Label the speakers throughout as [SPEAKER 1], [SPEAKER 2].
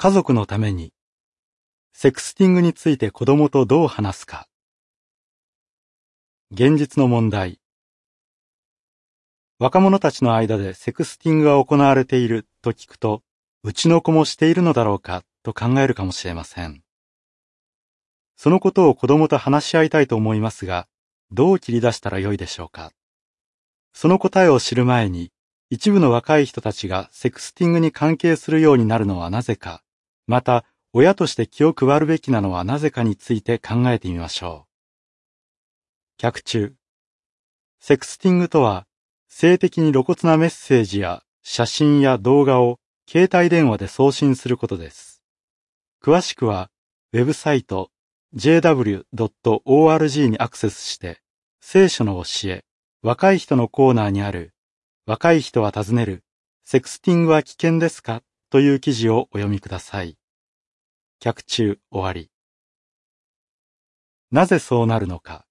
[SPEAKER 1] 家族のために、セクスティングについて子供とどう話すか。現実の問題。若者たちの間でセクスティングが行われていると聞くと、うちの子もしているのだろうかと考えるかもしれません。そのことを子供と話し合いたいと思いますが、どう切り出したらよいでしょうか。その答えを知る前に、一部の若い人たちがセクスティングに関係するようになるのはなぜか、また親として気を配るべきなのはなぜかについて考えてみましょう。脚注。セクスティングとは、性的に露骨なメッセージや写真や動画を携帯電話で送信することです。詳しくは、ウェブサイト jw.org にアクセスして、聖書の教え、若い人のコーナーにある、若い人は尋ねる、セクスティングは危険ですかという記事をお読みください。脚注終わり。なぜそうなるのか。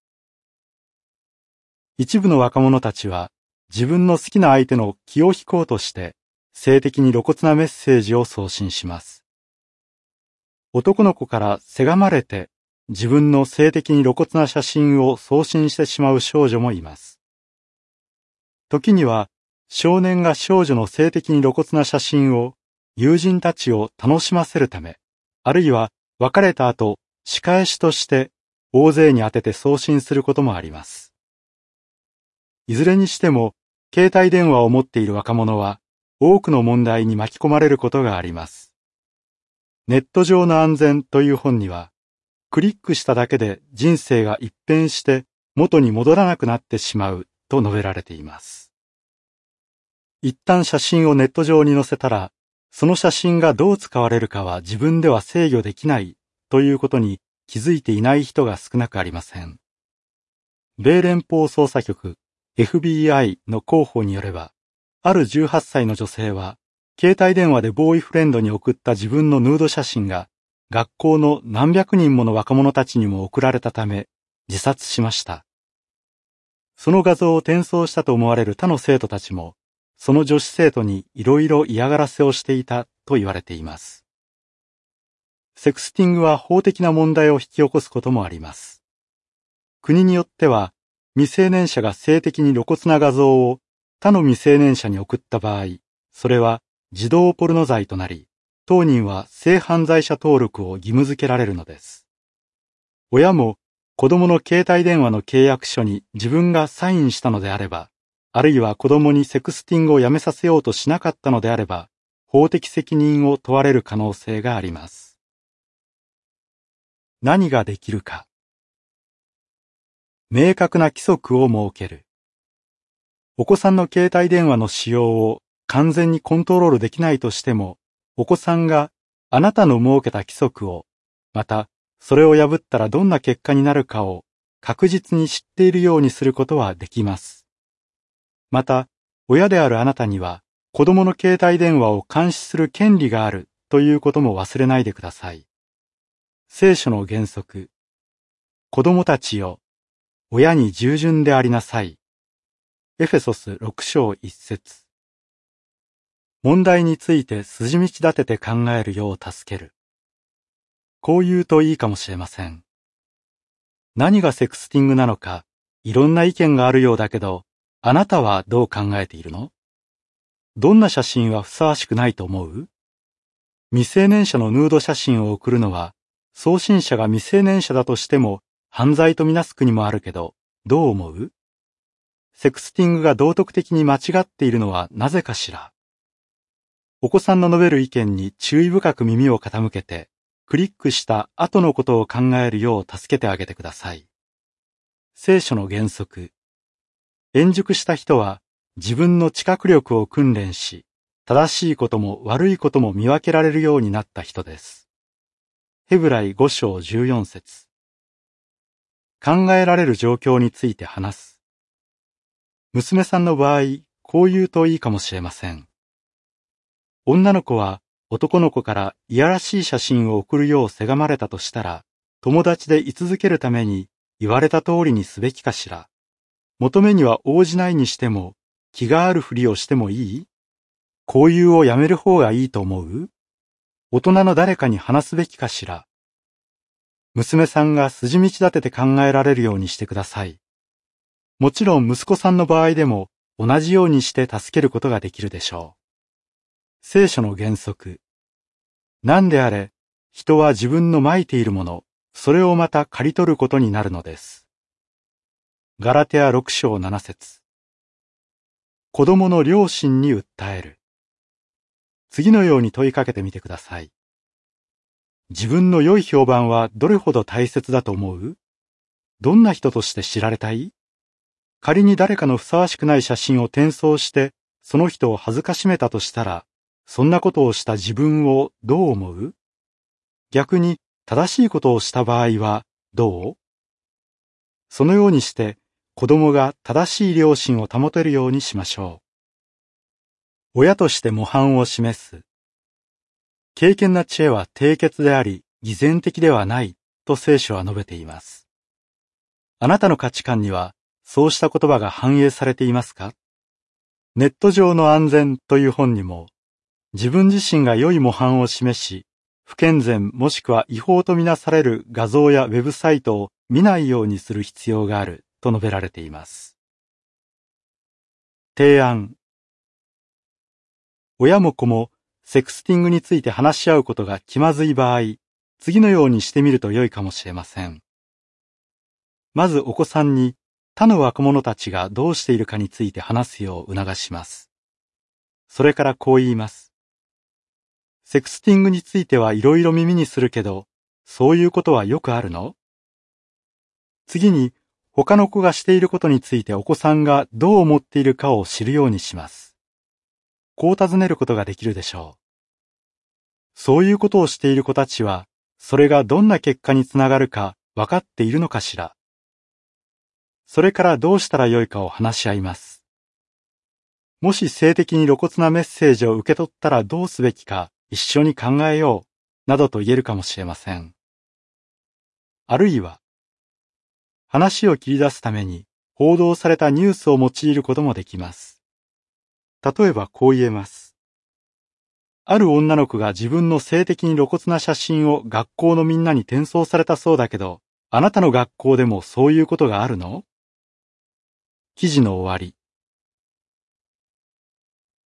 [SPEAKER 1] 一部の若者たちは、自分の好きな相手の気を引こうとして、性的に露骨なメッセージを送信します。男の子からせがまれて、自分の性的に露骨な写真を送信してしまう少女もいます。時には、少年が少女の性的に露骨な写真を友人たちを楽しませるため、あるいは別れた後、仕返しとして大勢に当てて送信することもあります。いずれにしても、携帯電話を持っている若者は多くの問題に巻き込まれることがあります。ネット上の安全という本には、クリックしただけで人生が一変して元に戻らなくなってしまうと述べられています。一旦写真をネット上に載せたら、その写真がどう使われるかは自分では制御できないということに気づいていない人が少なくありません。米連邦捜査局FBI の広報によれば、ある18歳の女性は、携帯電話でボーイフレンドに送った自分のヌード写真が、学校の何百人もの若者たちにも送られたため、自殺しました。その画像を転送したと思われる他の生徒たちも、その女子生徒にいろいろ嫌がらせをしていたと言われています。セクスティングは法的な問題を引き起こすこともあります。国によっては、未成年者が性的に露骨な画像を他の未成年者に送った場合、それは児童ポルノ罪となり、当人は性犯罪者登録を義務付けられるのです。親も子供の携帯電話の契約書に自分がサインしたのであれば、あるいは子供にセクスティングをやめさせようとしなかったのであれば、法的責任を問われる可能性があります。何ができるか。明確な規則を設ける。お子さんの携帯電話の使用を完全にコントロールできないとしても、お子さんがあなたの設けた規則を、またそれを破ったらどんな結果になるかを確実に知っているようにすることはできます。また、親であるあなたには子供の携帯電話を監視する権利があるということも忘れないでください。聖書の原則。子供たちよ、親に従順でありなさい。エフェソス6章1節。問題について筋道立てて考えるよう助ける。こう言うといいかもしれません。何がセクスティングなのか、いろんな意見があるようだけど、あなたはどう考えているの？どんな写真はふさわしくないと思う？未成年者のヌード写真を送るのは、送信者が未成年者だとしても、犯罪とみなす国もあるけど、どう思う？セクスティングが道徳的に間違っているのはなぜかしら？お子さんの述べる意見に注意深く耳を傾けて、クリックした後のことを考えるよう助けてあげてください。聖書の原則。円熟した人は自分の知覚力を訓練し、正しいことも悪いことも見分けられるようになった人です。ヘブライ5章14節。考えられる状況について話す。娘さんの場合、こう言うといいかもしれません。女の子は男の子からいやらしい写真を送るようせがまれたとしたら、友達で居続けるために言われた通りにすべきかしら。求めには応じないにしても、気があるふりをしてもいい？交友をやめる方がいいと思う？ 大人の誰かに話すべきかしら。娘さんが筋道立てて考えられるようにしてください。もちろん息子さんの場合でも同じようにして助けることができるでしょう。聖書の原則。何であれ、人は自分のまいているもの、それをまた刈り取ることになるのです。ガラテヤ6章7節。子供の両親に訴える。次のように問いかけてみてください。自分の良い評判はどれほど大切だと思う？どんな人として知られたい？仮に誰かのふさわしくない写真を転送して、その人を恥ずかしめたとしたら、そんなことをした自分をどう思う？逆に正しいことをした場合はどう？そのようにして子供が正しい良心を保てるようにしましょう。親として模範を示す。敬虔な知恵は低潔であり、偽善的ではないと聖書は述べています。あなたの価値観にはそうした言葉が反映されていますか？ネット上の安全という本にも、自分自身が良い模範を示し、不健全もしくは違法とみなされる画像やウェブサイトを見ないようにする必要があると述べられています。提案。親も子もセクスティングについて話し合うことが気まずい場合、次のようにしてみると良いかもしれません。まずお子さんに他の若者たちがどうしているかについて話すよう促します。それからこう言います。セクスティングについてはいろいろ耳にするけど、そういうことはよくあるの？次に、他の子がしていることについてお子さんがどう思っているかを知るようにします。こう尋ねることができるでしょう。そういうことをしている子たちは、それがどんな結果につながるか分かっているのかしら。それからどうしたらよいかを話し合います。もし性的に露骨なメッセージを受け取ったらどうすべきか一緒に考えよう、などと言えるかもしれません。あるいは、話を切り出すために報道されたニュースを用いることもできます。例えばこう言えます。ある女の子が自分の性的に露骨な写真を学校のみんなに転送されたそうだけど、あなたの学校でもそういうことがあるの？記事の終わり。